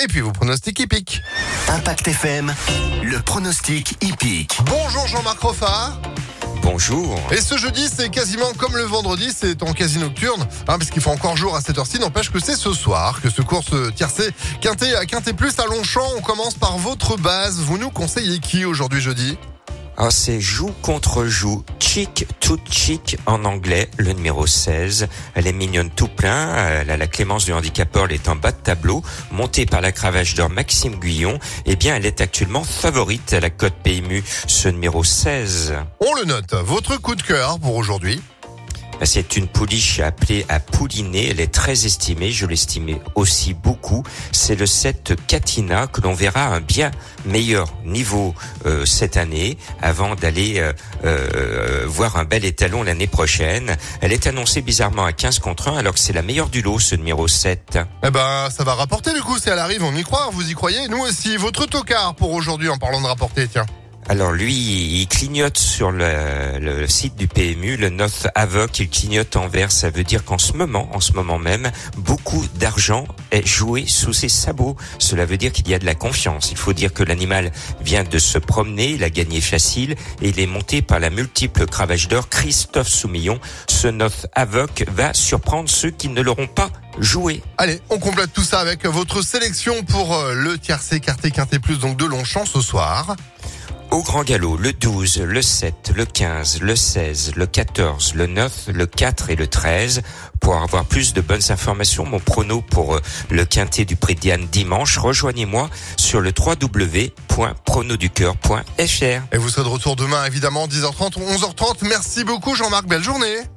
et puis vos pronostics hippiques. Impact FM, le pronostic hippique. Bonjour Jean-Marc Roffard. Bonjour. Et ce jeudi, c'est quasiment comme le vendredi, c'est en quasi nocturne, parce qu'il fait encore jour à cette heure-ci. N'empêche que c'est ce soir que se course tiercé quintet à Quintet Plus à Longchamp. On commence par votre base. Vous nous conseillez qui aujourd'hui jeudi ? C'est joue contre joue, chic to chic en anglais, le numéro 16. Elle est mignonne tout plein, elle a la clémence du handicapeur, elle est en bas de tableau, montée par la cravache d'or Maxime Guyon. Eh bien, elle est actuellement favorite à la cote PMU, ce numéro 16. On le note. Votre coup de cœur pour aujourd'hui ? C'est une pouliche appelée à pouliner, elle est très estimée, je l'estimais aussi beaucoup. C'est le 7 Katina que l'on verra à un bien meilleur niveau cette année avant d'aller voir un bel étalon l'année prochaine. Elle est annoncée bizarrement à 15 contre 1 alors que c'est la meilleure du lot, ce numéro 7. Eh ben, ça va rapporter du coup, si elle arrive, on y croit, vous y croyez ? Nous aussi, votre tocard pour aujourd'hui en parlant de rapporter, tiens. Alors lui, il clignote sur le site du PMU, le North Avoc, il clignote en vert. Ça veut dire qu'en ce moment même, beaucoup d'argent est joué sous ses sabots. Cela veut dire qu'il y a de la confiance. Il faut dire que l'animal vient de se promener, il a gagné facile et il est monté par la multiple cravache d'or Christophe Soumillon. Ce North Avoc va surprendre ceux qui ne l'auront pas joué. Allez, on complète tout ça avec votre sélection pour le tiercé écarté Quintet Plus, donc de Longchamp ce soir. Au grand galop, le 12, le 7, le 15, le 16, le 14, le 9, le 4 et le 13. Pour avoir plus de bonnes informations, mon prono pour le quintet du Prix de Diane dimanche, rejoignez-moi sur le www.pronoducœur.fr. Et vous serez de retour demain, évidemment, 10h30 ou 11h30. Merci beaucoup Jean-Marc, belle journée.